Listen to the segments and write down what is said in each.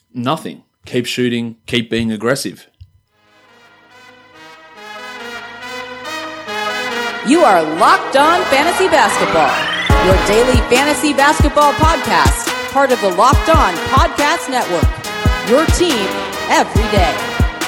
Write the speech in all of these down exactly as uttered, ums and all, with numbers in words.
Nothing. Keep shooting, keep being aggressive. You are Locked On Fantasy Basketball, your daily fantasy basketball podcast, part of the Locked On Podcast Network, your team every day.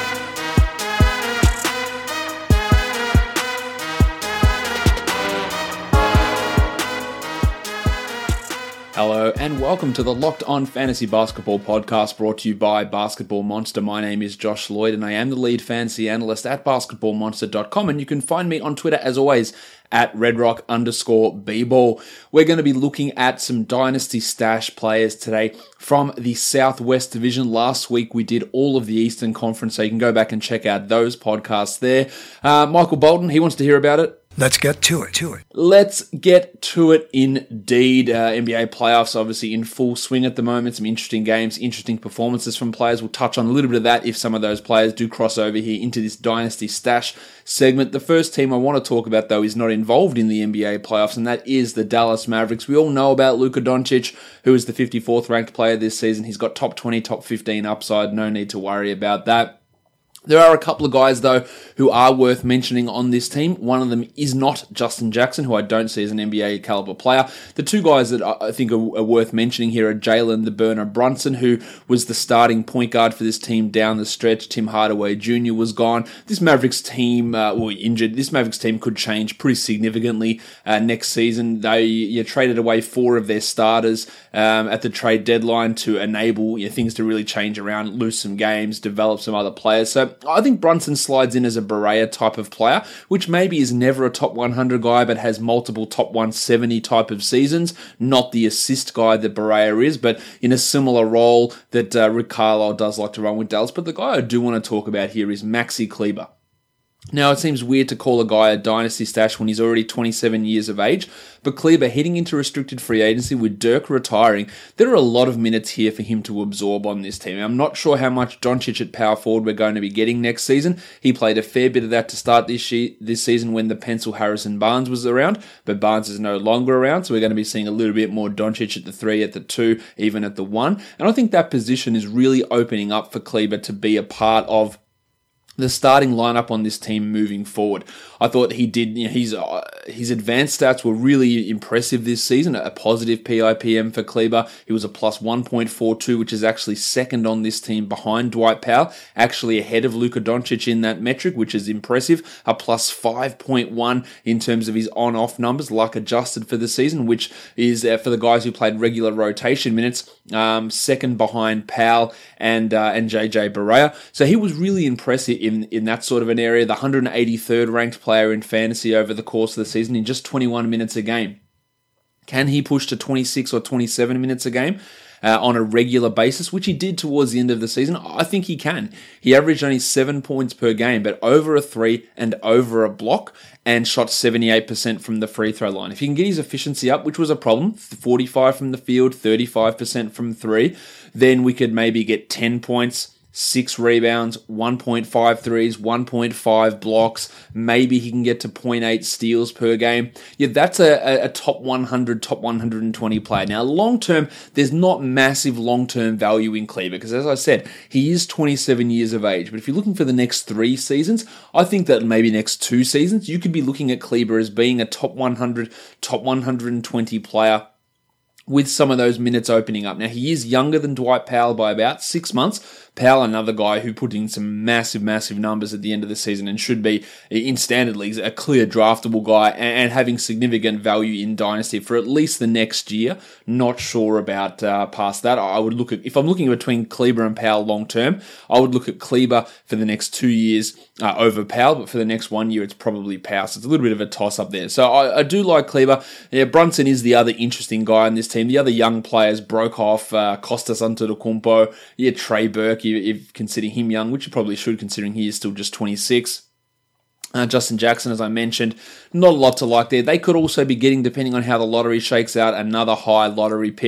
Hello and welcome to the Locked On Fantasy Basketball podcast brought to you by Basketball Monster. My name is Josh Lloyd and I am the lead fantasy analyst at basketball monster dot com, and you can find me on Twitter as always at redrock underscore bball. We're going to be looking at some Dynasty Stash players today from the Southwest Division. Last week we did all of the Eastern Conference, so you can go back and check out those podcasts there. Uh, Michael Bolton, he wants to hear about it. Let's get to it, to it. Let's get to it indeed. Uh, N B A playoffs obviously in full swing at the moment. Some interesting games, interesting performances from players. We'll touch on a little bit of that if some of those players do cross over here into this Dynasty Stash segment. The first team I want to talk about, though, is not involved in the N B A playoffs, and that is the Dallas Mavericks. We all know about Luka Doncic, who is the fifty-fourth ranked player this season. He's got top twenty, top fifteen upside. No need to worry about that. There are a couple of guys, though, who are worth mentioning on this team. One of them is not Justin Jackson, who I don't see as an N B A caliber player. The two guys that I think are, are worth mentioning here are Jalen the Burner Brunson, who was the starting point guard for this team down the stretch. Tim Hardaway Junior was gone. This Mavericks team, uh, well, injured. This Mavericks team could change pretty significantly uh, next season. They you traded away four of their starters um, at the trade deadline to enable you know, things to really change around, lose some games, develop some other players. So I think Brunson slides in as a Barea type of player, which maybe is never a top one hundred guy, but has multiple top one seventy type of seasons. Not the assist guy that Barea is, but in a similar role that uh, Rick Carlisle does like to run with Dallas. But the guy I do want to talk about here is Maxi Kleber. Now, it seems weird to call a guy a Dynasty Stash when he's already twenty-seven years of age, but Kleber heading into restricted free agency with Dirk retiring, there are a lot of minutes here for him to absorb on this team. I'm not sure how much Doncic at power forward we're going to be getting next season. He played a fair bit of that to start this year, this season when the pencil Harrison Barnes was around, but Barnes is no longer around, so we're going to be seeing a little bit more Doncic at the three, at the two, even at the one. And I think that position is really opening up for Kleber to be a part of the starting lineup on this team moving forward. I thought he did, you know, his, uh, his advanced stats were really impressive this season, a positive P I P M for Kleber. He was a plus one point four two, which is actually second on this team behind Dwight Powell, actually ahead of Luka Doncic in that metric, which is impressive. A plus five point one in terms of his on-off numbers, luck adjusted for the season, which is uh, for the guys who played regular rotation minutes, um, second behind Powell and uh, and J J Barea. So he was really impressive in, in that sort of an area. The one hundred eighty-third ranked player in fantasy over the course of the season in just twenty-one minutes a game. Can he push to twenty-six or twenty-seven minutes a game uh, on a regular basis, which he did towards the end of the season? I think he can. He averaged only seven points per game, but over a three and over a block, and shot seventy-eight percent from the free throw line. If he can get his efficiency up, which was a problem, forty-five from the field, thirty-five percent from three, then we could maybe get ten points, six rebounds, one point five threes, one point five blocks. Maybe he can get to zero point eight steals per game. Yeah, that's a, a top one hundred, top one hundred twenty player. Now, long term, there's not massive long-term value in Kleber because, as I said, he is twenty-seven years of age. But if you're looking for the next three seasons, I think that maybe next two seasons, you could be looking at Kleber as being a top one hundred, top one hundred twenty player with some of those minutes opening up. Now, he is younger than Dwight Powell by about six months. Powell, another guy who put in some massive, massive numbers at the end of the season and should be, in standard leagues, a clear draftable guy and having significant value in Dynasty for at least the next year. Not sure about uh, past that. I would look at, if I'm looking between Kleber and Powell long term, I would look at Kleber for the next two years uh, over Powell, but for the next one year, it's probably Powell. So it's a little bit of a toss up there. So I, I do like Kleber. Yeah, Brunson is the other interesting guy in this team. The other young players broke off, uh, Costas Antetokounmpo, yeah, Trey Burke, if considering him young, which you probably should considering he is still just twenty-six. Uh, Justin Jackson, as I mentioned, not a lot to like there. They could also be getting, depending on how the lottery shakes out, another high lottery pick.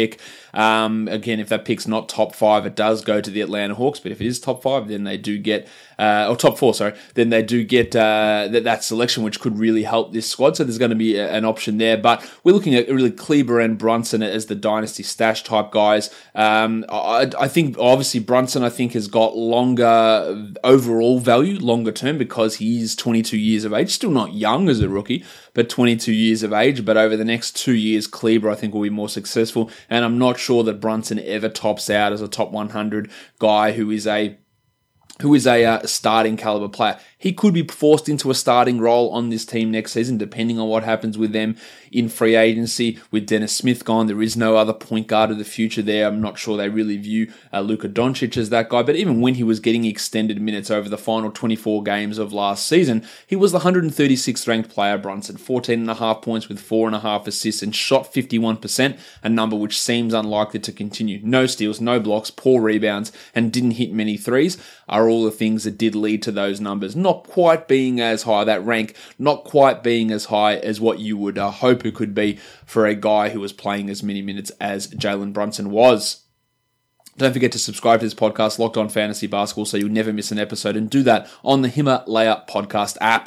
Um, again, if that pick's not top five, it does go to the Atlanta Hawks. But if it is top five, then they do get, uh, or top four, sorry, then they do get uh, that, that selection, which could really help this squad. So there's going to be a, an option there. But we're looking at really Kleber and Brunson as the dynasty stash type guys. Um, I, I think obviously Brunson, I think, has got longer overall value, longer term, because he's twenty-two years of age. Still not young as a rookie, but twenty-two years of age. But over the next two years, Kleber, I think, will be more successful. And I'm not sure that Brunson ever tops out as a top one hundred guy who is a who is a uh, starting caliber player. He could be forced into a starting role on this team next season, depending on what happens with them in free agency. With Dennis Smith gone, there is no other point guard of the future there. I'm not sure they really view uh, Luka Doncic as that guy, but even when he was getting extended minutes over the final twenty-four games of last season, he was the one hundred thirty-sixth ranked player, Brunson. fourteen and a half points with four and a half assists and shot fifty-one percent, a number which seems unlikely to continue. No steals, no blocks, poor rebounds, and didn't hit many threes are all the things that did lead to those numbers not quite being as high, that rank not quite being as high as what you would uh, hope it could be for a guy who was playing as many minutes as Jalen Brunson was. Don't forget to subscribe to this podcast, Locked On Fantasy Basketball, so you'll never miss an episode, and do that on the Himalaya podcast app.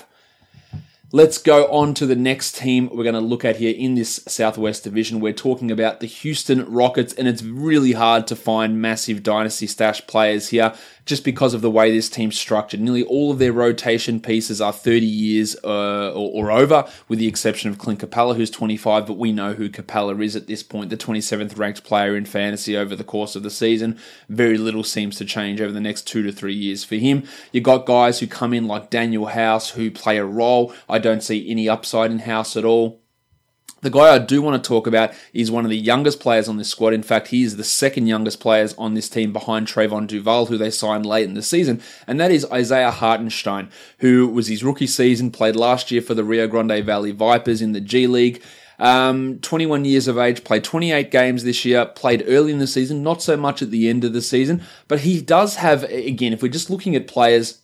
Let's go on to the next team we're going to look at here in this Southwest Division. We're talking about the Houston Rockets, and it's really hard to find massive dynasty stash players here just because of the way this team's structured. Nearly all of their rotation pieces are thirty years uh, or, or over, with the exception of Clint Capella, who's twenty-five, but we know who Capella is at this point, the twenty-seventh ranked player in fantasy over the course of the season. Very little seems to change over the next two to three years for him. You got guys who come in like Daniel House, who play a role. I don't see any upside in House at all. The guy I do want to talk about is one of the youngest players on this squad. In fact, he is the second youngest players on this team behind Trayvon Duval, who they signed late in the season, and that is Isaiah Hartenstein, who was his rookie season, played last year for the Rio Grande Valley Vipers in the G League. Um, twenty-one years of age, played twenty-eight games this year, played early in the season, not so much at the end of the season, but he does have, again, if we're just looking at players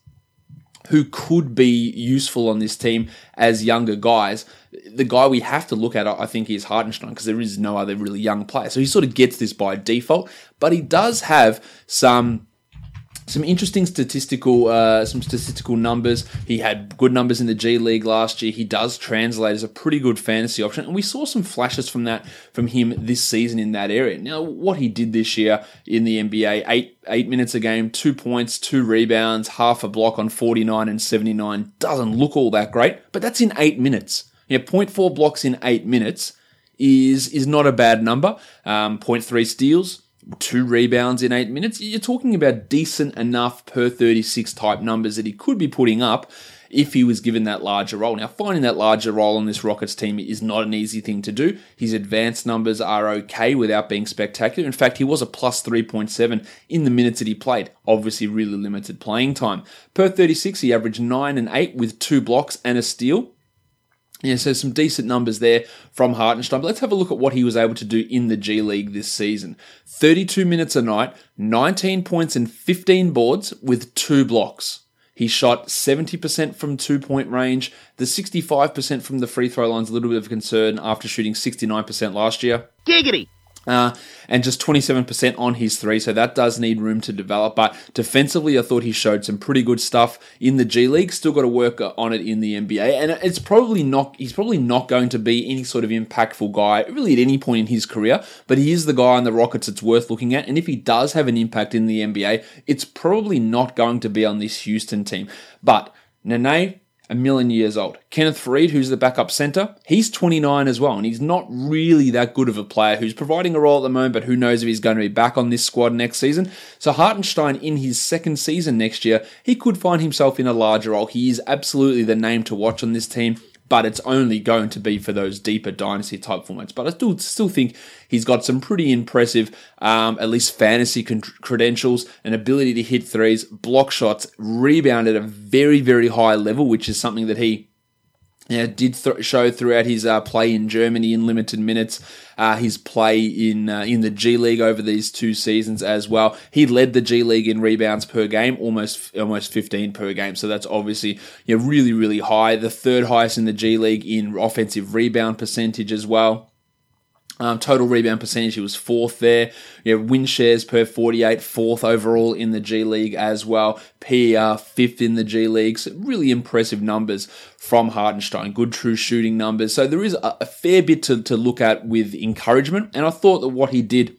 who could be useful on this team as younger guys, the guy we have to look at, I think, is Hartenstein, because there is no other really young player. So he sort of gets this by default, but he does have some some interesting statistical uh, some statistical numbers. He had good numbers in the G League last year. He does translate as a pretty good fantasy option, and we saw some flashes from that from him this season in that area. Now, what he did this year in the N B A, eight eight minutes a game, two points, two rebounds, half a block on forty-nine and seventy-nine, doesn't look all that great, but that's in eight minutes. Yeah, zero point four blocks in eight minutes is is not a bad number. Um, zero point three steals, two rebounds in eight minutes. You're talking about decent enough per thirty-six type numbers that he could be putting up if he was given that larger role. Now, finding that larger role on this Rockets team is not an easy thing to do. His advanced numbers are okay without being spectacular. In fact, he was a plus three point seven in the minutes that he played. Obviously, really limited playing time. Per thirty-six, he averaged nine and eight with two blocks and a steal. Yeah, so some decent numbers there from Hartenstein. But let's have a look at what he was able to do in the G League this season. thirty-two minutes a night, nineteen points and fifteen boards with two blocks. He shot seventy percent from two-point range. The sixty-five percent from the free throw line is a little bit of a concern after shooting sixty-nine percent last year. Giggity! Uh, and just twenty-seven percent on his three, so that does need room to develop. But defensively, I thought he showed some pretty good stuff in the G League. Still got to work on it in the N B A, and it's probably not. He's probably not going to be any sort of impactful guy, really, at any point in his career. But he is the guy on the Rockets it's worth looking at. And if he does have an impact in the N B A, it's probably not going to be on this Houston team. But Nene, a million years old. Kenneth Faried, who's the backup center, he's twenty-nine as well, and he's not really that good of a player who's providing a role at the moment, but who knows if he's going to be back on this squad next season. So Hartenstein, in his second season next year, he could find himself in a larger role. He is absolutely the name to watch on this team, but it's only going to be for those deeper dynasty type formats. But I still still think he's got some pretty impressive, um, at least fantasy con- credentials, an ability to hit threes, block shots, rebound at a very, very high level, which is something that he Yeah, did th- show throughout his uh, play in Germany in limited minutes, uh, his play in uh, in the G League over these two seasons as well. He led the G League in rebounds per game, almost almost fifteen per game. So that's obviously, you know, really, really high. The third highest in the G League in offensive rebound percentage as well. Um, total rebound percentage, he was fourth there. Yeah, win shares per forty-eight, fourth overall in the G League as well. P E R, fifth in the G League. So really impressive numbers from Hartenstein. Good true shooting numbers. So there is a, a fair bit to, to look at with encouragement. And I thought that what he did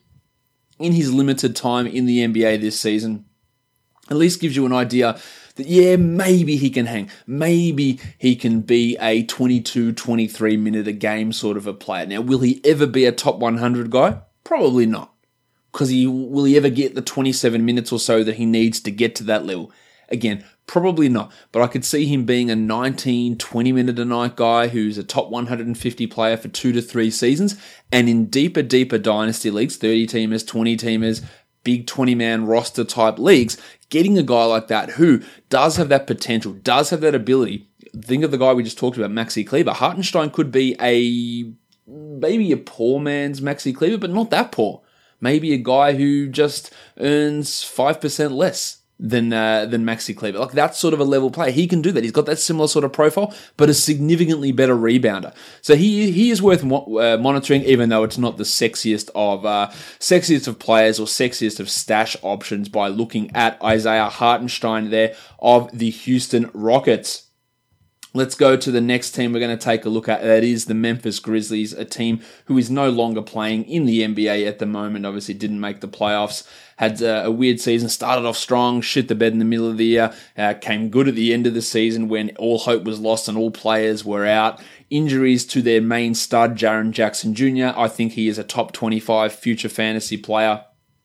in his limited time in the N B A this season at least gives you an idea that, yeah, maybe he can hang. Maybe he can be a twenty-two, twenty-three minute a game sort of a player. Now, will he ever be a top one hundred guy? Probably not. Because he will he ever get the twenty-seven minutes or so that he needs to get to that level? Again, probably not. But I could see him being a nineteen, twenty minute a night guy who's a top one hundred fifty player for two to three seasons. And in deeper, deeper dynasty leagues, thirty teamers, twenty teamers, big twenty man roster type leagues, getting a guy like that who does have that potential, does have that ability. Think of the guy we just talked about, Maxi Kleber. Hartenstein could be a, maybe a poor man's Maxi Kleber, but not that poor. Maybe a guy who just earns five percent less than uh, than Maxi Kleber. Like, that's sort of a level player. He can do that. He's got that similar sort of profile, but a significantly better rebounder. So he he is worth mo- uh, monitoring, even though it's not the sexiest of uh, sexiest of players or sexiest of stash options by looking at Isaiah Hartenstein there of the Houston Rockets. Let's go to the next team we're going to take a look at. That is the Memphis Grizzlies, a team who is no longer playing in the N B A at the moment. Obviously didn't make the playoffs. Had uh, a weird season, started off strong, shit the bed in the middle of the year, uh, came good at the end of the season when all hope was lost and all players were out. Injuries to their main stud, Jaren Jackson Junior I think he is a top twenty-five future fantasy player.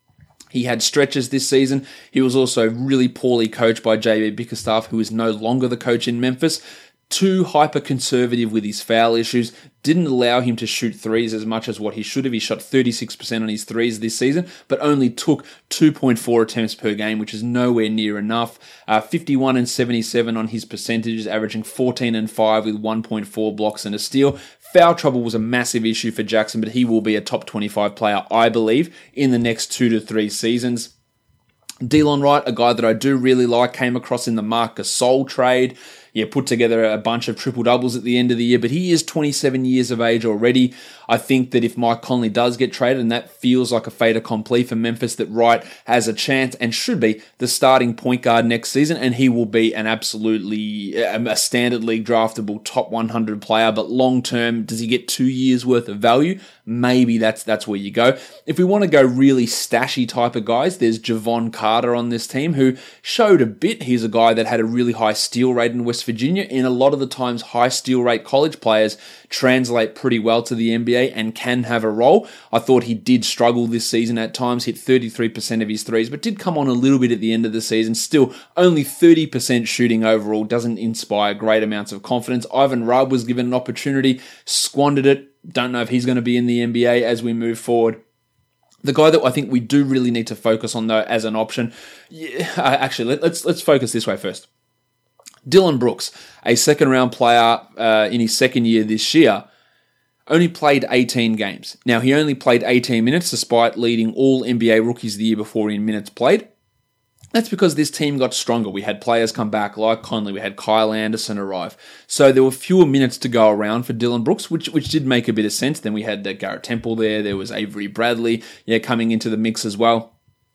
He had stretches this season. He was also really poorly coached by J B Bickerstaff, who is no longer the coach in Memphis. Too hyper-conservative with his foul issues, didn't allow him to shoot threes as much as what he should have. He shot thirty-six percent on his threes this season, but only took two point four attempts per game, which is nowhere near enough. Uh, fifty-one and seventy-seven on his percentages, averaging fourteen and five with one point four blocks and a steal. Foul trouble was a massive issue for Jackson, but he will be a top twenty-five player, I believe, in the next two to three seasons. Delon Wright, a guy that I do really like, came across in the Marc Gasol trade. Yeah, put together a bunch of triple-doubles at the end of the year, but he is twenty-seven years of age already. I think that if Mike Conley does get traded, and that feels like a fait accompli for Memphis, that Wright has a chance and should be the starting point guard next season, and he will be an absolutely, a standard league draftable top one hundred player, but long-term, does he get two years worth of value? Maybe that's that's where you go. If we want to go really stashy type of guys, there's Javon Carter on this team, who showed a bit. He's a guy that had a really high steal rate in West Virginia, and a lot of the times high steal rate college players translate pretty well to the N B A and can have a role. I thought he did struggle this season at times, hit thirty-three percent of his threes, but did come on a little bit at the end of the season. Still, only thirty percent shooting overall doesn't inspire great amounts of confidence. Ivan Rabb was given an opportunity, squandered it. Don't know if he's going to be in the N B A as we move forward. The guy that I think we do really need to focus on, though, as an option, yeah, actually, let, let's let's focus this way first. Dillon Brooks, a second-round player uh, in his second year this year, only played eighteen games. Now, he only played eighteen minutes, despite leading all N B A rookies the year before in minutes played. That's because this team got stronger. We had players come back like Conley. We had Kyle Anderson arrive. So there were fewer minutes to go around for Dillon Brooks, which which did make a bit of sense. Then we had uh, Garrett Temple there. There was Avery Bradley yeah, coming into the mix as well.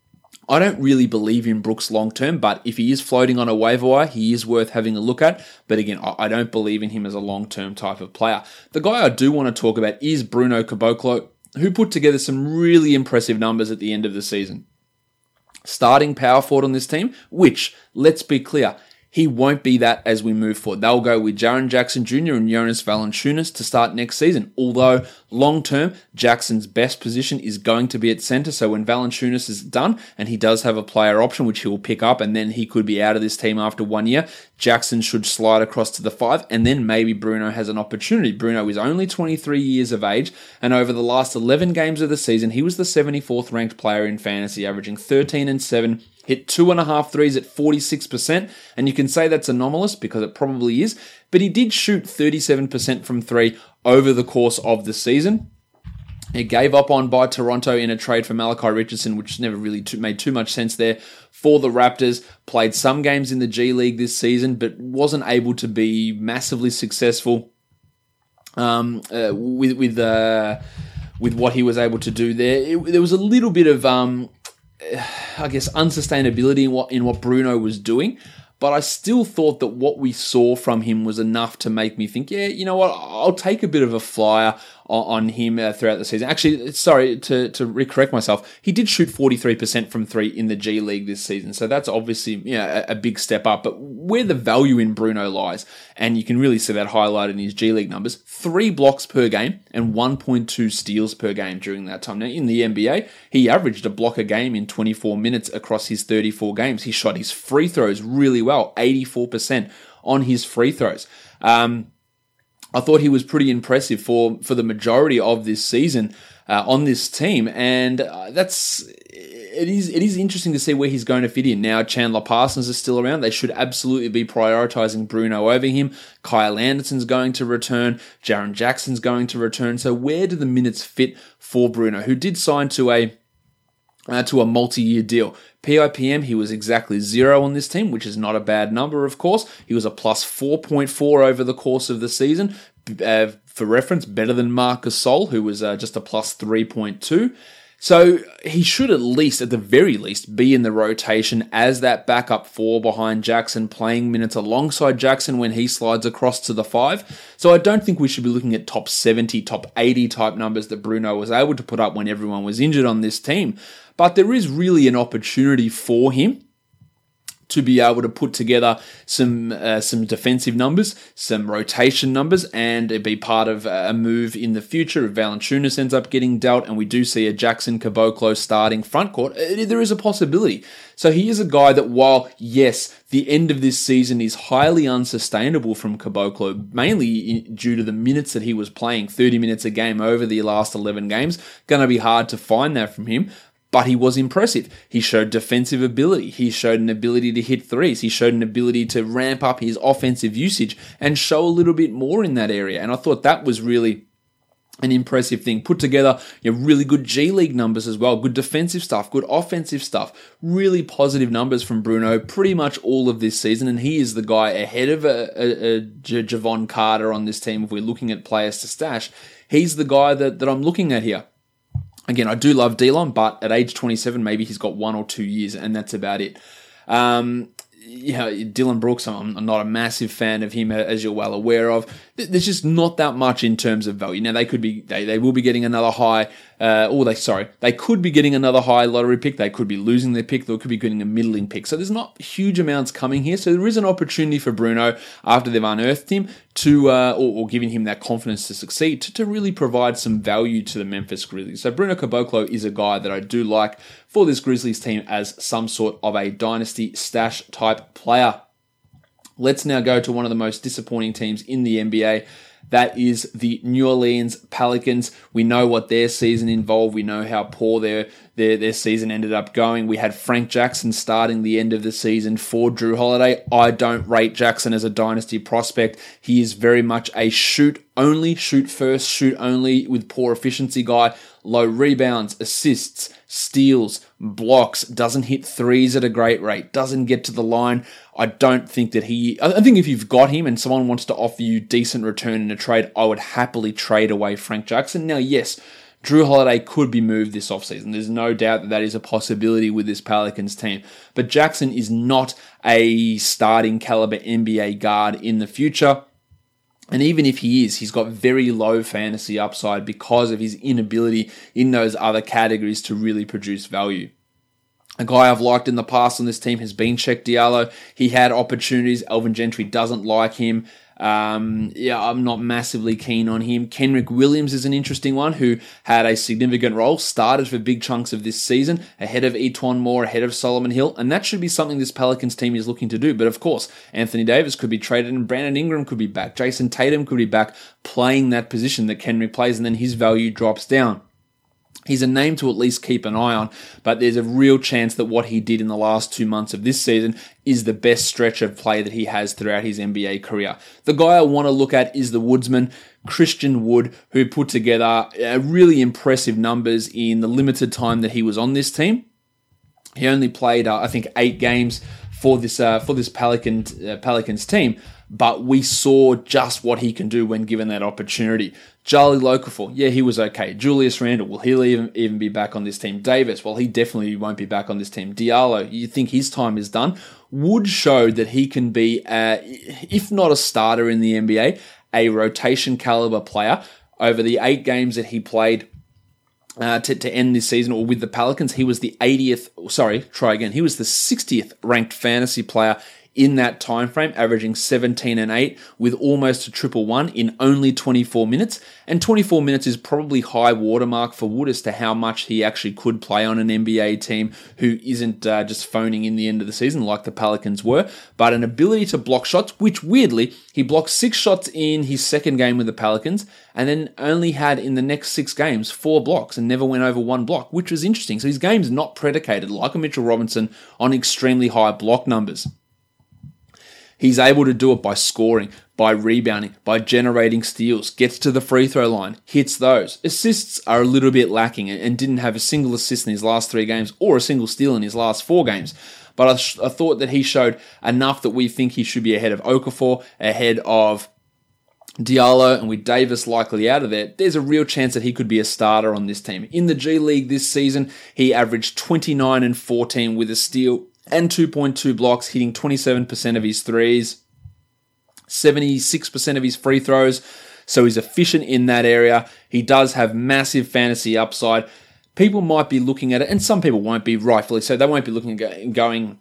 I don't really believe in Brooks long-term, but if he is floating on a waiver wire, he is worth having a look at. But again, I don't believe in him as a long-term type of player. The guy I do want to talk about is Bruno Caboclo, who put together some really impressive numbers at the end of the season. Starting power forward on this team, which, let's be clear, he won't be that as we move forward. They'll go with Jaren Jackson Junior and Jonas Valanciunas to start next season. Although, long-term, Jackson's best position is going to be at center. So when Valanciunas is done, and he does have a player option, which he will pick up, and then he could be out of this team after one year, Jackson should slide across to the five, and then maybe Bruno has an opportunity. Bruno is only twenty-three years of age, and over the last eleven games of the season, he was the seventy-fourth ranked player in fantasy, averaging thirteen and seven, hit two and a half threes at forty-six percent, and you can say that's anomalous because it probably is, but he did shoot thirty-seven percent from three over the course of the season. It gave up on by Toronto in a trade for Malachi Richardson, which never really too, made too much sense there for the Raptors. Played some games in the G League this season, but wasn't able to be massively successful um, uh, with with uh, with what he was able to do there. It, there was a little bit of, um, I guess, unsustainability in what in what Bruno was doing. But I still thought that what we saw from him was enough to make me think, yeah, you know what, I'll take a bit of a flyer on him uh, throughout the season. Actually, sorry, to, to correct myself, he did shoot forty-three percent from three in the G League this season. So that's obviously, you know, a, a big step up. But where the value in Bruno lies, and you can really see that highlighted in his G League numbers, three blocks per game and one point two steals per game during that time. Now, in the N B A, he averaged a block a game in twenty-four minutes across his thirty-four games. He shot his free throws really well, eighty-four percent on his free throws. Um, I thought he was pretty impressive for, for the majority of this season uh, on this team, and uh, that's it is it is interesting to see where he's going to fit in. Now, Chandler Parsons is still around. They should absolutely be prioritizing Bruno over him. Kyle Anderson's going to return. Jaren Jackson's going to return. So where do the minutes fit for Bruno, who did sign to a Uh, to a multi-year deal? P I P M, he was exactly zero on this team, which is not a bad number, of course. He was a plus four point four over the course of the season. Uh, for reference, better than Marc Gasol, who was uh, just a plus three point two. So he should at least, at the very least, be in the rotation as that backup four behind Jackson, playing minutes alongside Jackson when he slides across to the five. So I don't think we should be looking at top seventy, top eighty type numbers that Bruno was able to put up when everyone was injured on this team. But there is really an opportunity for him to be able to put together some uh, some defensive numbers, some rotation numbers, and be part of a move in the future if Valanciunas ends up getting dealt and we do see a Jackson Caboclo starting frontcourt. There is a possibility. So he is a guy that, while, yes, the end of this season is highly unsustainable from Caboclo, mainly due to the minutes that he was playing, thirty minutes a game over the last eleven games, going to be hard to find that from him. But he was impressive. He showed defensive ability. He showed an ability to hit threes. He showed an ability to ramp up his offensive usage and show a little bit more in that area. And I thought that was really an impressive thing. Put together, you know, really good G League numbers as well. Good defensive stuff, good offensive stuff. Really positive numbers from Bruno pretty much all of this season. And he is the guy ahead of a, a, a J- Javon Carter on this team if we're looking at players to stash. He's the guy that, that I'm looking at here. Again, I do love Delon, but at age twenty-seven, maybe he's got one or two years, and that's about it. Um, you know, Dillon Brooks, I'm, I'm not a massive fan of him, as you're well aware of. There's just not that much in terms of value. Now, they could be, they, they will be getting another high, uh, or they, sorry, they could be getting another high lottery pick. They could be losing their pick. They could be getting a middling pick. So there's not huge amounts coming here. So there is an opportunity for Bruno, after they've unearthed him, to, uh, or, or giving him that confidence to succeed, to, to really provide some value to the Memphis Grizzlies. So Bruno Caboclo is a guy that I do like for this Grizzlies team as some sort of a dynasty stash type player. Let's now go to one of the most disappointing teams in the N B A. That is the New Orleans Pelicans. We know what their season involved. We know how poor their, their, their season ended up going. We had Frank Jackson starting the end of the season for Drew Holiday. I don't rate Jackson as a dynasty prospect. He is very much a shoot only, shoot first, shoot only with poor efficiency guy. Low rebounds, assists, steals, blocks, doesn't hit threes at a great rate, doesn't get to the line. I don't think that he... I think if you've got him and someone wants to offer you decent return in a trade, I would happily trade away Frank Jackson. Now, yes, Drew Holiday could be moved this offseason. There's no doubt that that is a possibility with this Pelicans team. But Jackson is not a starting caliber N B A guard in the future. And even if he is, he's got very low fantasy upside because of his inability in those other categories to really produce value. A guy I've liked in the past on this team has been Cheick Diallo. He had opportunities. Alvin Gentry doesn't like him. Um, yeah, I'm not massively keen on him. Kenrick Williams is an interesting one who had a significant role, started for big chunks of this season, ahead of Etuan Moore, ahead of Solomon Hill, and that should be something this Pelicans team is looking to do. But of course, Anthony Davis could be traded and Brandon Ingram could be back. Jason Tatum could be back playing that position that Kenrick plays, and then his value drops down. He's a name to at least keep an eye on, but there's a real chance that what he did in the last two months of this season is the best stretch of play that he has throughout his N B A career. The guy I want to look at is the Woodsman, Christian Wood, who put together uh, really impressive numbers in the limited time that he was on this team. He only played, uh, I think, eight games for this uh, for this Pelican, uh, Pelicans team. but we saw just what he can do when given that opportunity. Charlie Okafor, yeah, he was okay. Julius Randle, will he even, even be back on this team? Davis, well, he definitely won't be back on this team. Diallo, you think his time is done? Wood showed that he can be, uh, if not a starter in the N B A, a rotation caliber player. Over the eight games that he played uh, to, to end this season, or with the Pelicans, he was the eightieth, sorry, try again, he was the sixtieth ranked fantasy player in that time frame, averaging seventeen and eight with almost a triple one in only twenty-four minutes. And twenty-four minutes is probably high watermark for Wood as to how much he actually could play on an N B A team who isn't uh, just phoning in the end of the season like the Pelicans were, but an ability to block shots, which weirdly, he blocked six shots in his second game with the Pelicans and then only had in the next six games four blocks and never went over one block, which was interesting. So his game's not predicated, like a Mitchell Robinson, on extremely high block numbers. He's able to do it by scoring, by rebounding, by generating steals, gets to the free throw line, hits those. Assists are a little bit lacking and didn't have a single assist in his last three games or a single steal in his last four games. But I, sh- I thought that he showed enough that we think he should be ahead of Okafor, ahead of Diallo, and with Davis likely out of there, there's a real chance that he could be a starter on this team. In the G League this season, he averaged twenty-nine and fourteen with a steal and two point two blocks, hitting twenty-seven percent of his threes, seventy-six percent of his free throws. So he's efficient in that area. He does have massive fantasy upside. People might be looking at it, and some people won't be, rightfully so. They won't be looking at it and going,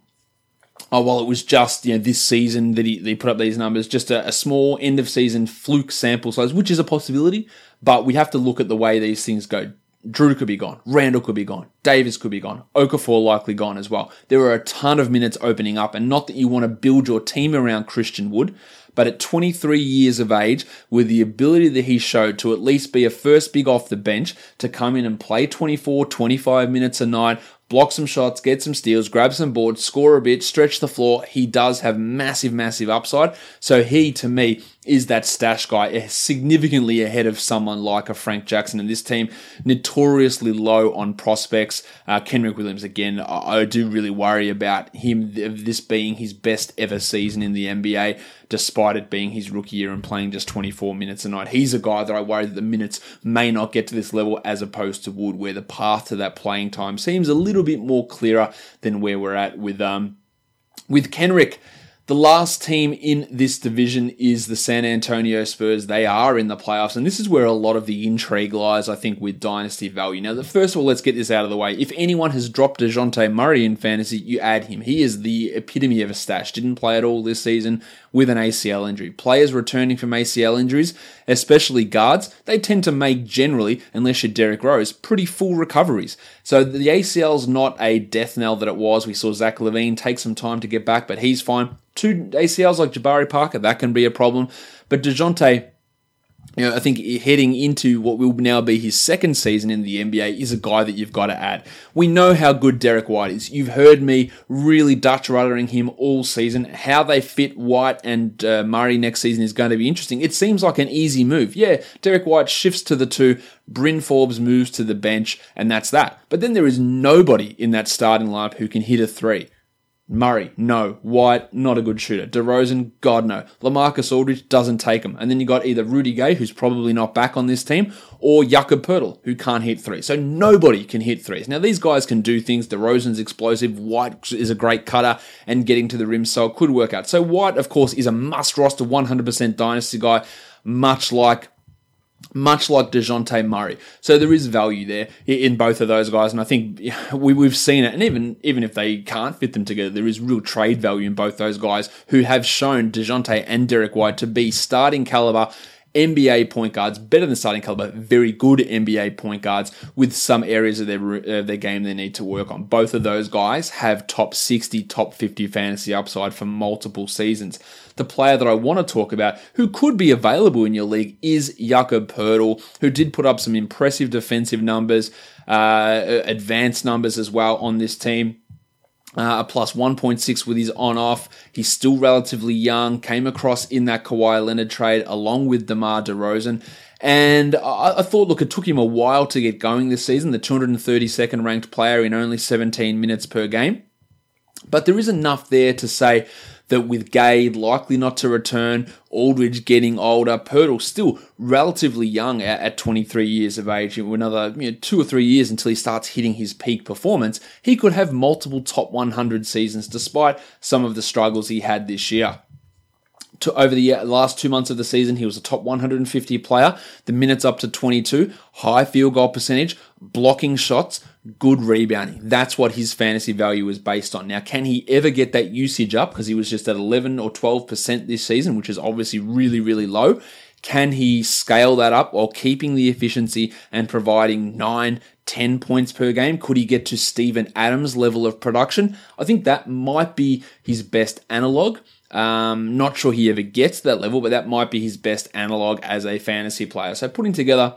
oh, well, it was just, you know, this season that he, that he put up these numbers, just a, a small end-of-season fluke sample size, which is a possibility, but we have to look at the way these things go. Drew could be gone. Randall could be gone. Davis could be gone. Okafor likely gone as well. There are a ton of minutes opening up, and not that you want to build your team around Christian Wood, but at twenty-three years of age, with the ability that he showed to at least be a first big off the bench, to come in and play twenty-four, twenty-five minutes a night, block some shots, get some steals, grab some boards, score a bit, stretch the floor, he does have massive, massive upside. So he, to me, is that stash guy, significantly ahead of someone like a Frank Jackson. And this team, notoriously low on prospects. Uh, Kenrich Williams, again, I, I do really worry about him, this being his best ever season in the N B A, despite it being his rookie year and playing just twenty-four minutes a night. He's a guy that I worry that the minutes may not get to this level, as opposed to Wood, where the path to that playing time seems a little bit more clearer than where we're at with um with Kenrich. The last team in this division is the San Antonio Spurs. They are in the playoffs, and this is where a lot of the intrigue lies, I think, with dynasty value. Now, first of all, let's get this out of the way. If anyone has dropped DeJounte Murray in fantasy, you add him. He is the epitome of a stash. Didn't play at all this season with an A C L injury. Players returning from A C L injuries, especially guards, they tend to make generally, unless you're Derrick Rose, pretty full recoveries. So the A C L is not a death knell that it was. We saw Zach LaVine take some time to get back, but he's fine. Two A C Ls like Jabari Parker, that can be a problem. But DeJounte, you know, I think heading into what will now be his second season in the N B A is a guy that you've got to add. We know how good Derek White is. You've heard me really Dutch ruddering him all season. How they fit White and uh, Murray next season is going to be interesting. It seems like an easy move. Yeah, Derek White shifts to the two, Bryn Forbes moves to the bench, and that's that. But then there is nobody in that starting lineup who can hit a three. Murray, no. White, not a good shooter. DeRozan, God no. LaMarcus Aldridge doesn't take him. And then you got either Rudy Gay, who's probably not back on this team, or Jakob Poeltl, who can't hit threes. So nobody can hit threes. Now, these guys can do things. DeRozan's explosive. White is a great cutter and getting to the rim, so it could work out. So White, of course, is a must-roster one hundred percent dynasty guy, much like Much like DeJounte Murray. So there is value there in both of those guys, and I think we, we've seen it. And even, even if they can't fit them together, there is real trade value in both those guys, who have shown DeJounte and Derek White to be starting caliber N B A point guards, better than starting caliber, very good N B A point guards, with some areas of their uh, their game they need to work on. Both of those guys have top sixty, top fifty fantasy upside for multiple seasons. The player that I want to talk about, who could be available in your league, is Jakob Poeltl, who did put up some impressive defensive numbers, uh, advanced numbers as well on this team. Uh, a plus one point six with his on-off. He's still relatively young, came across in that Kawhi Leonard trade along with DeMar DeRozan. And I, I thought, look, it took him a while to get going this season, the two hundred thirty-second ranked player in only seventeen minutes per game. But there is enough there to say that with Gay likely not to return, Aldridge getting older, Poeltl still relatively young at, at twenty-three years of age, another you know, two or three years until he starts hitting his peak performance, he could have multiple top one hundred seasons despite some of the struggles he had this year. To, over the last two months of the season, he was a top one hundred fifty player, the minutes up to twenty-two, high field goal percentage, blocking shots, good rebounding. That's what his fantasy value is based on. Now, can he ever get that usage up? Because he was just at eleven or twelve percent this season, which is obviously really, really low. Can he scale that up while keeping the efficiency and providing nine, ten points per game? Could he get to Steven Adams' level of production? I think that might be his best analog. Um, not sure he ever gets to that level, but that might be his best analog as a fantasy player. So putting together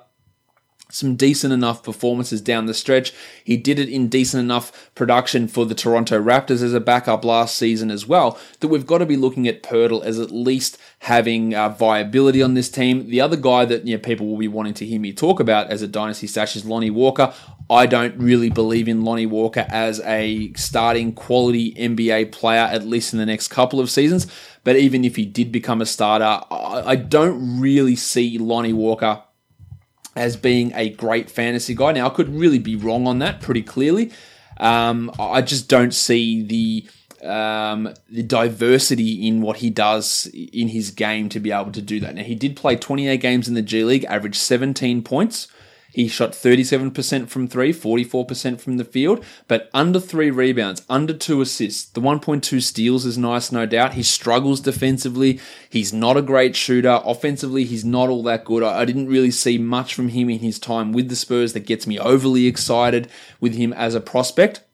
some decent enough performances down the stretch. He did it in decent enough production for the Toronto Raptors as a backup last season as well, that we've got to be looking at Poeltl as at least having uh, viability on this team. The other guy that you know, people will be wanting to hear me talk about as a dynasty stash is Lonnie Walker. I don't really believe in Lonnie Walker as a starting quality N B A player, at least in the next couple of seasons. But even if he did become a starter, I don't really see Lonnie Walker as being a great fantasy guy. Now, I could really be wrong on that pretty clearly. Um, I just don't see the um, the diversity in what he does in his game to be able to do that. Now, he did play twenty-eight games in the G League, averaged seventeen points. He shot thirty-seven percent from three, forty-four percent from the field, but under three rebounds, under two assists. The one point two steals is nice, no doubt. He struggles defensively. He's not a great shooter. Offensively, he's not all that good. I, I didn't really see much from him in his time with the Spurs that gets me overly excited with him as a prospect.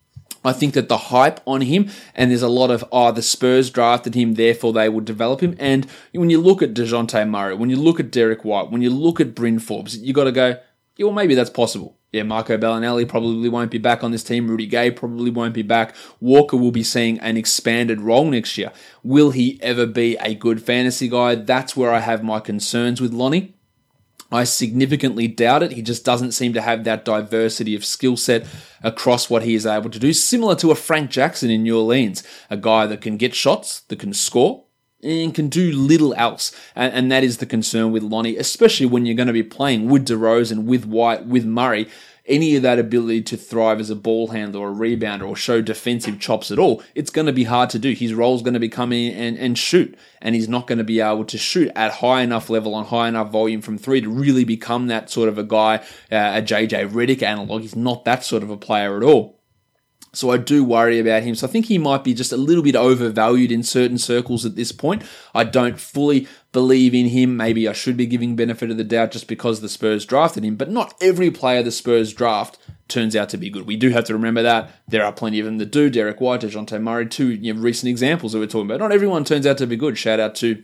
I think that the hype on him, and there's a lot of, oh, the Spurs drafted him, therefore they would develop him. And when you look at DeJounte Murray, when you look at Derek White, when you look at Bryn Forbes, you got to go, yeah, well, maybe that's possible. Yeah, Marco Bellinelli probably won't be back on this team. Rudy Gay probably won't be back. Walker will be seeing an expanded role next year. Will he ever be a good fantasy guy? That's where I have my concerns with Lonnie. I significantly doubt it. He just doesn't seem to have that diversity of skill set across what he is able to do. Similar to a Frank Jackson in New Orleans, a guy that can get shots, that can score, and can do little else. And, and that is the concern with Lonnie, especially when you're going to be playing with DeRozan, with White, with Murray. Any of that ability to thrive as a ball handler or a rebounder or show defensive chops at all, it's going to be hard to do. His role's going to be come in and, and shoot, and he's not going to be able to shoot at high enough level on high enough volume from three to really become that sort of a guy, uh, a J J Redick analog. He's not that sort of a player at all. So I do worry about him. So I think he might be just a little bit overvalued in certain circles at this point. I don't fully believe in him. Maybe I should be giving benefit of the doubt just because the Spurs drafted him. But not every player the Spurs draft turns out to be good. We do have to remember that. There are plenty of them that do. Derek White, DeJounte Murray, two you know, recent examples that we're talking about. Not everyone turns out to be good. Shout out to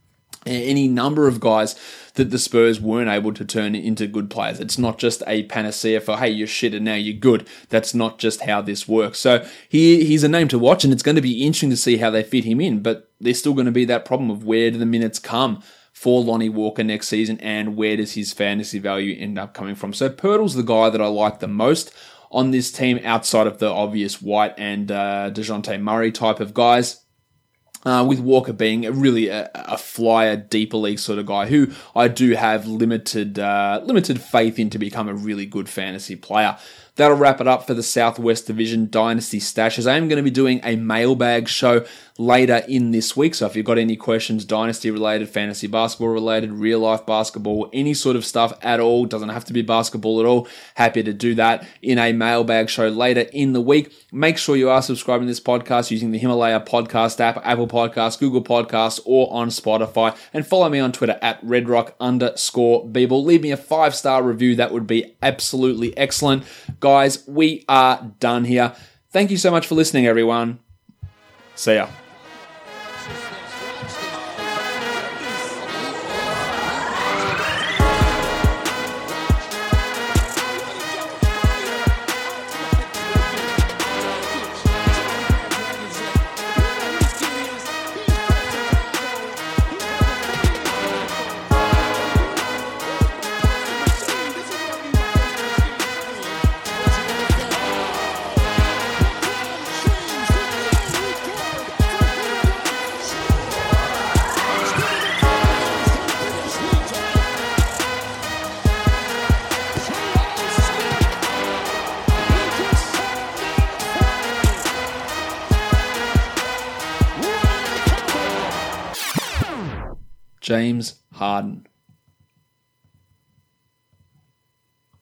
any number of guys that the Spurs weren't able to turn into good players. It's not just a panacea for, hey, you're shit and now you're good. That's not just how this works. So he he's a name to watch, and it's going to be interesting to see how they fit him in, but there's still going to be that problem of where do the minutes come for Lonnie Walker next season, and where does his fantasy value end up coming from? So Poeltl's the guy that I like the most on this team outside of the obvious White and uh, DeJounte Murray type of guys. Uh, with Walker being a really a, a flyer, deeper league sort of guy who I do have limited uh, limited faith in to become a really good fantasy player. That'll wrap it up for the Southwest Division Dynasty Stashes. I am going to be doing a mailbag show later in this week, so if you've got any questions, Dynasty related, fantasy basketball related, real life basketball, any sort of stuff at all, doesn't have to be basketball at all, happy to do that in a mailbag show later in the week. Make sure you are subscribing to this podcast using the Himalaya podcast app, Apple Podcasts, Google Podcasts, or on Spotify, and follow me on Twitter at redrock underscore Beeble. Leave me a five-star review. That would be absolutely excellent. Guys, we are done here. Thank you so much for listening, everyone. See ya. James Harden.